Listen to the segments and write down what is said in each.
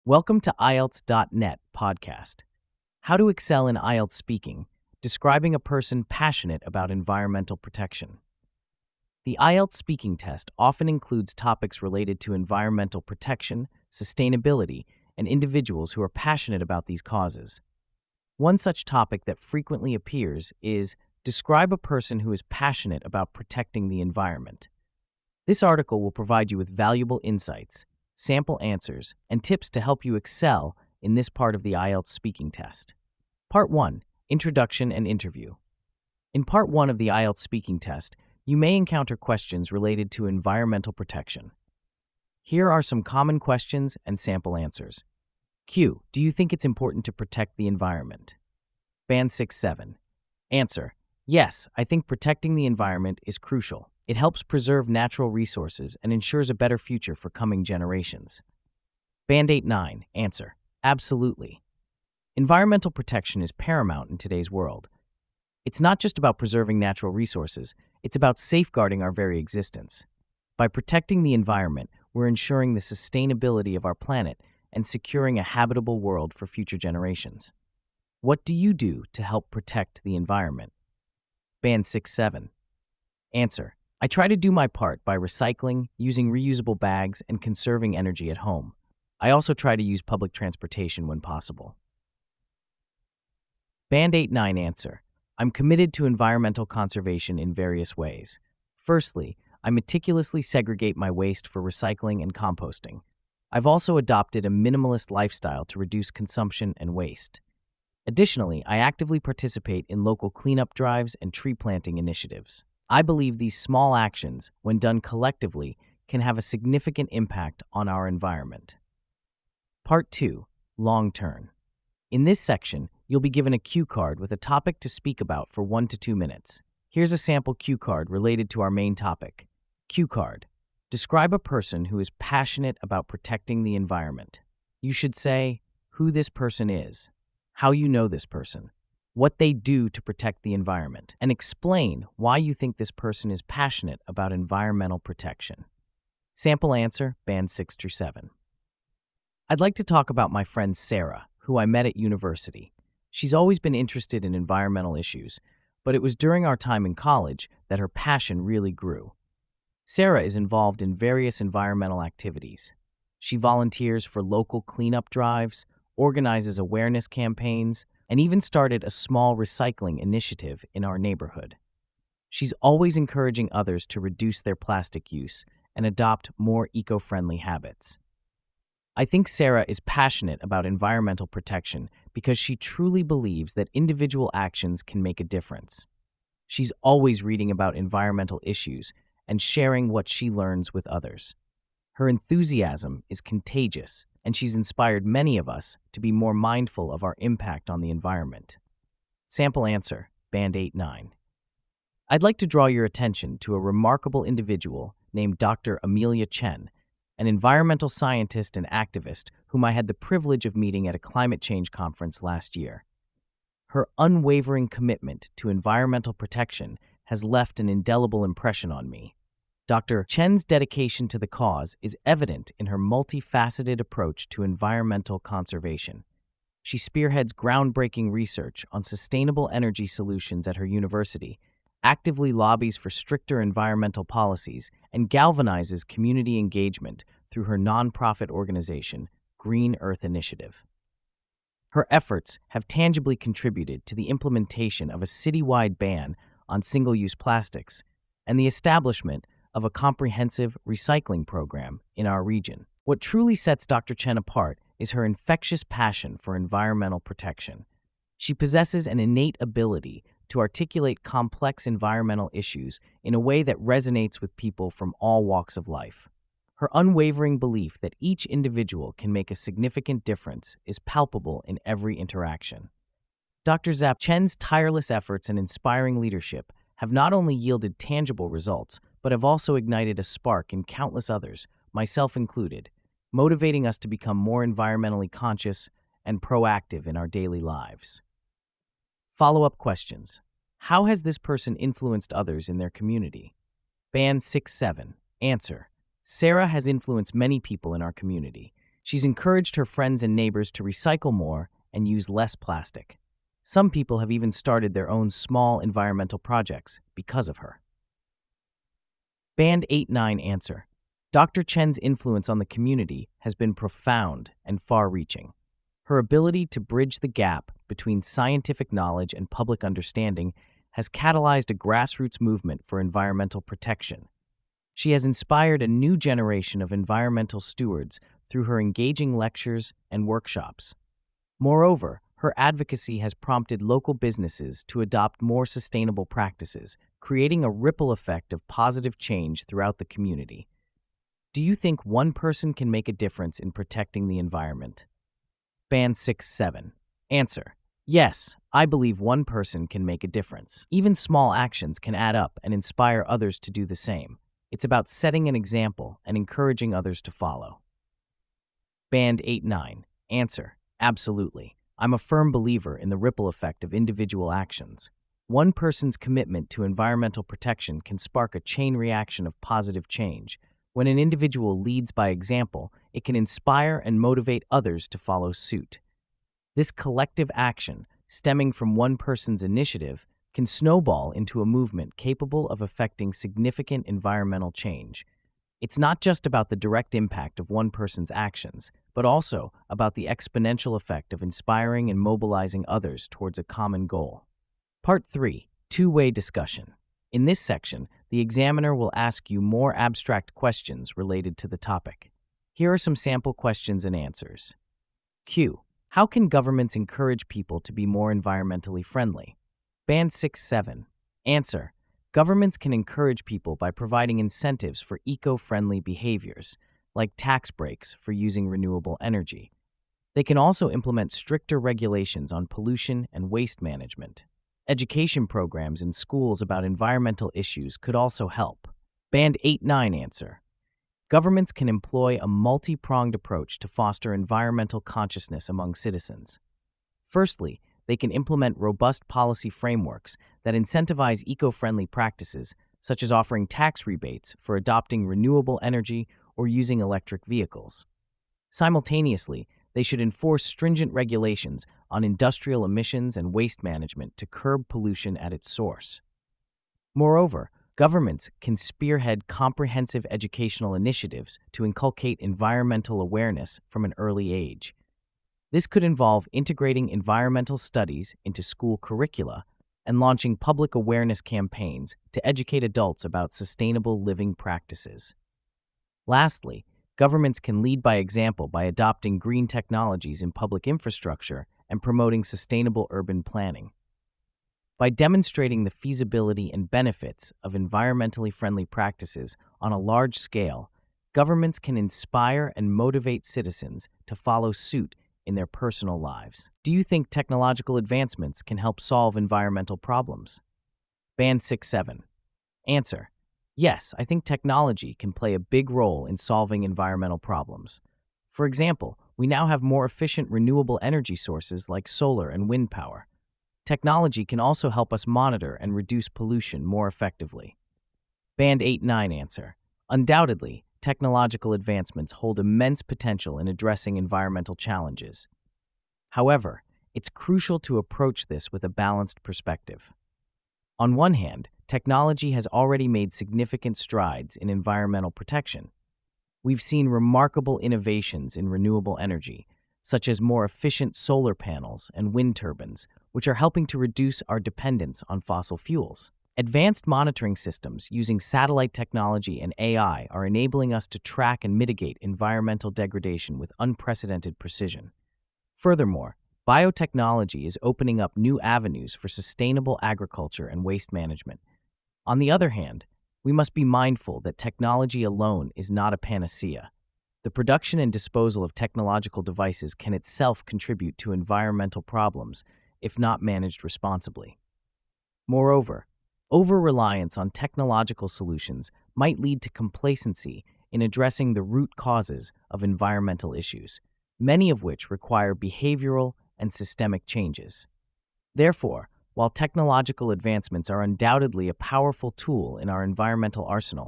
Welcome to IELTS.net podcast. How to excel in IELTS speaking, describing a person passionate about environmental protection. The IELTS speaking test often includes topics related to environmental protection, sustainability, and individuals who are passionate about these causes. One such topic that frequently appears is describe a person who is passionate about protecting the environment. This article will provide you with valuable insights, sample answers, and tips to help you excel in this part of the IELTS speaking test. Part 1. Introduction and Interview. In Part 1 of the IELTS speaking test, you may encounter questions related to environmental protection. Here are some common questions and sample answers. Q. Do you think it's important to protect the environment? Band 6-7. Answer. Yes, I think protecting the environment is crucial. It helps preserve natural resources and ensures a better future for coming generations. Band 8-9. Answer. Absolutely. Environmental protection is paramount in today's world. It's not just about preserving natural resources, it's about safeguarding our very existence. By protecting the environment, we're ensuring the sustainability of our planet and securing a habitable world for future generations. What do you do to help protect the environment? Band 6-7. Answer. I try to do my part by recycling, using reusable bags, and conserving energy at home. I also try to use public transportation when possible. Band 8-9. Answer. I'm committed to environmental conservation in various ways. Firstly, I meticulously segregate my waste for recycling and composting. I've also adopted a minimalist lifestyle to reduce consumption and waste. Additionally, I actively participate in local cleanup drives and tree planting initiatives. I believe these small actions, when done collectively, can have a significant impact on our environment. Part 2. Long Turn. In this section, you'll be given a cue card with a topic to speak about for 1 to 2 minutes. Here's a sample cue card related to our main topic. Cue card. Describe a person who is passionate about protecting the environment. You should say who this person is, how you know this person, what they do to protect the environment, and explain why you think this person is passionate about environmental protection. Sample answer, Band 6-7. I'd like to talk about my friend Sarah, who I met at university. She's always been interested in environmental issues, but it was during our time in college that her passion really grew. Sarah is involved in various environmental activities. She volunteers for local cleanup drives, organizes awareness campaigns, and even started a small recycling initiative in our neighborhood. She's always encouraging others to reduce their plastic use and adopt more eco-friendly habits. I think Sarah is passionate about environmental protection because she truly believes that individual actions can make a difference. She's always reading about environmental issues and sharing what she learns with others. Her enthusiasm is contagious, and she's inspired many of us to be more mindful of our impact on the environment. Sample answer, Band 8-9. I'd like to draw your attention to a remarkable individual named Dr. Amelia Chen, an environmental scientist and activist whom I had the privilege of meeting at a climate change conference last year. Her unwavering commitment to environmental protection has left an indelible impression on me. Dr. Chen's dedication to the cause is evident in her multifaceted approach to environmental conservation. She spearheads groundbreaking research on sustainable energy solutions at her university, actively lobbies for stricter environmental policies, and galvanizes community engagement through her nonprofit organization, Green Earth Initiative. Her efforts have tangibly contributed to the implementation of a citywide ban on single-use plastics and the establishment of a comprehensive recycling program in our region. What truly sets Dr. Chen apart is her infectious passion for environmental protection. She possesses an innate ability to articulate complex environmental issues in a way that resonates with people from all walks of life. Her unwavering belief that each individual can make a significant difference is palpable in every interaction. Dr. Chen's tireless efforts and inspiring leadership have not only yielded tangible results, but have also ignited a spark in countless others, myself included, motivating us to become more environmentally conscious and proactive in our daily lives. Follow-up questions. How has this person influenced others in their community? Band 6-7. Answer. Sarah has influenced many people in our community. She's encouraged her friends and neighbors to recycle more and use less plastic. Some people have even started their own small environmental projects because of her. Band 8-9 answer. Dr. Chen's influence on the community has been profound and far-reaching. Her ability to bridge the gap between scientific knowledge and public understanding has catalyzed a grassroots movement for environmental protection. She has inspired a new generation of environmental stewards through her engaging lectures and workshops. Moreover, her advocacy has prompted local businesses to adopt more sustainable practices, creating a ripple effect of positive change throughout the community. Do you think one person can make a difference in protecting the environment? Band 6-7. Answer. Yes, I believe one person can make a difference. Even small actions can add up and inspire others to do the same. It's about setting an example and encouraging others to follow. Band 8-9. Answer. Absolutely. I'm a firm believer in the ripple effect of individual actions. One person's commitment to environmental protection can spark a chain reaction of positive change. When an individual leads by example, it can inspire and motivate others to follow suit. This collective action, stemming from one person's initiative, can snowball into a movement capable of affecting significant environmental change. It's not just about the direct impact of one person's actions, but also about the exponential effect of inspiring and mobilizing others towards a common goal. Part 3. Two-way discussion. In this section, the examiner will ask you more abstract questions related to the topic. Here are some sample questions and answers. Q. How can governments encourage people to be more environmentally friendly? Band 6-7. Answer. Governments can encourage people by providing incentives for eco-friendly behaviors, like tax breaks for using renewable energy. They can also implement stricter regulations on pollution and waste management. Education programs in schools about environmental issues could also help. Band 8-9 answer. Governments can employ a multi-pronged approach to foster environmental consciousness among citizens. Firstly, they can implement robust policy frameworks that incentivize eco-friendly practices, such as offering tax rebates for adopting renewable energy or using electric vehicles. Simultaneously, they should enforce stringent regulations on industrial emissions and waste management to curb pollution at its source. Moreover, governments can spearhead comprehensive educational initiatives to inculcate environmental awareness from an early age. This could involve integrating environmental studies into school curricula and launching public awareness campaigns to educate adults about sustainable living practices. Lastly, governments can lead by example by adopting green technologies in public infrastructure and promoting sustainable urban planning. By demonstrating the feasibility and benefits of environmentally friendly practices on a large scale, governments can inspire and motivate citizens to follow suit in their personal lives. Do you think technological advancements can help solve environmental problems? Band 6-7. Answer. Yes, I think technology can play a big role in solving environmental problems. For example, we now have more efficient renewable energy sources like solar and wind power. Technology can also help us monitor and reduce pollution more effectively. Band 8-9 answer. Undoubtedly, technological advancements hold immense potential in addressing environmental challenges. However, it's crucial to approach this with a balanced perspective. On one hand, technology has already made significant strides in environmental protection. We've seen remarkable innovations in renewable energy, such as more efficient solar panels and wind turbines, which are helping to reduce our dependence on fossil fuels. Advanced monitoring systems using satellite technology and AI are enabling us to track and mitigate environmental degradation with unprecedented precision. Furthermore, biotechnology is opening up new avenues for sustainable agriculture and waste management. On the other hand, we must be mindful that technology alone is not a panacea. The production and disposal of technological devices can itself contribute to environmental problems if not managed responsibly. Moreover, over-reliance on technological solutions might lead to complacency in addressing the root causes of environmental issues, many of which require behavioral and systemic changes. Therefore, while technological advancements are undoubtedly a powerful tool in our environmental arsenal,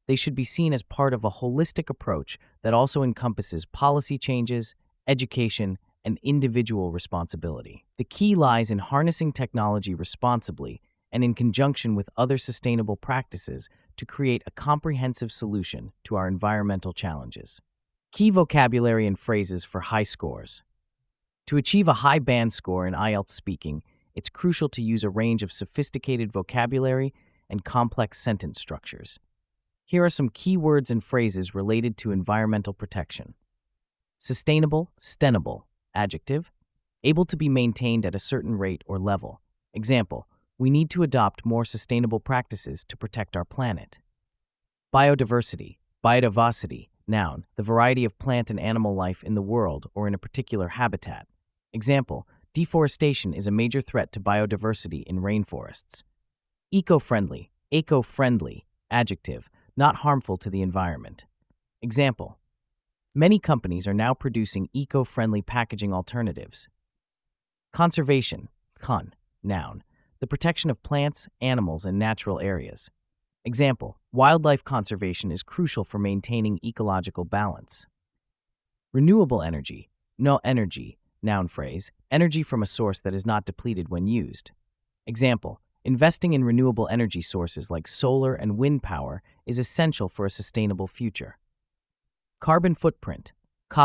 They should be seen as part of a holistic approach that also encompasses policy changes, education, and individual responsibility. The key lies in harnessing technology responsibly and in conjunction with other sustainable practices to create a comprehensive solution to our environmental challenges. Key vocabulary and phrases for high scores. To achieve a high band score in IELTS speaking, it's crucial to use a range of sophisticated vocabulary and complex sentence structures. Here are some key words and phrases related to environmental protection. Sustainable, sustainable, adjective, able to be maintained at a certain rate or level. Example, we need to adopt more sustainable practices to protect our planet. Biodiversity, biodiversity, noun, the variety of plant and animal life in the world or in a particular habitat. Example, deforestation is a major threat to biodiversity in rainforests. Eco-friendly, eco-friendly, adjective, not harmful to the environment. Example, many companies are now producing eco-friendly packaging alternatives. Conservation, con, noun, the protection of plants, animals, and natural areas. Example, wildlife conservation is crucial for maintaining ecological balance. Renewable energy, no energy, noun phrase, energy from a source that is not depleted when used. Example, investing in renewable energy sources like solar and wind power is essential for a sustainable future. Carbon footprint,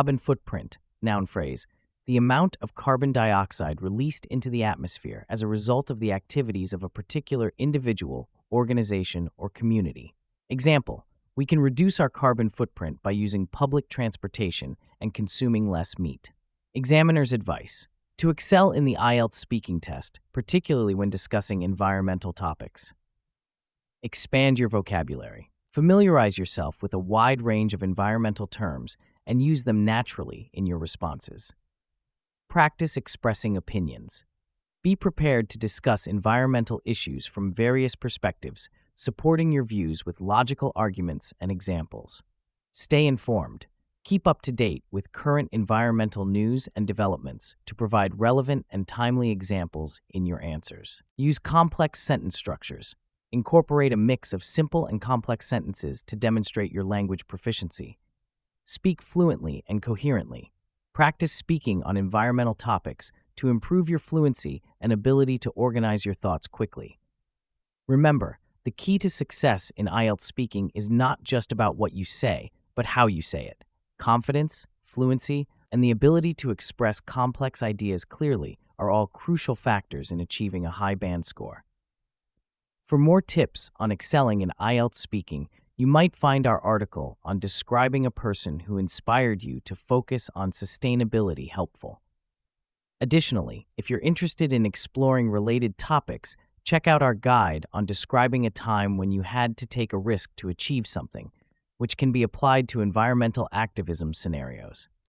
noun phrase, the amount of carbon dioxide released into the atmosphere as a result of the activities of a particular individual, organization, or community. Example, we can reduce our carbon footprint by using public transportation and consuming less meat. Examiner's advice. To excel in the IELTS speaking test, particularly when discussing environmental topics. Expand your vocabulary. Familiarize yourself with a wide range of environmental terms and use them naturally in your responses. Practice expressing opinions. Be prepared to discuss environmental issues from various perspectives, supporting your views with logical arguments and examples. Stay informed. Keep up to date with current environmental news and developments to provide relevant and timely examples in your answers. Use complex sentence structures. Incorporate a mix of simple and complex sentences to demonstrate your language proficiency. Speak fluently and coherently. Practice speaking on environmental topics to improve your fluency and ability to organize your thoughts quickly. Remember, the key to success in IELTS speaking is not just about what you say, but how you say it. Confidence, fluency, and the ability to express complex ideas clearly are all crucial factors in achieving a high band score. For more tips on excelling in IELTS speaking, you might find our article on describing a person who inspired you to focus on sustainability helpful. Additionally, if you're interested in exploring related topics, check out our guide on describing a time when you had to take a risk to achieve something, which can be applied to environmental activism scenarios.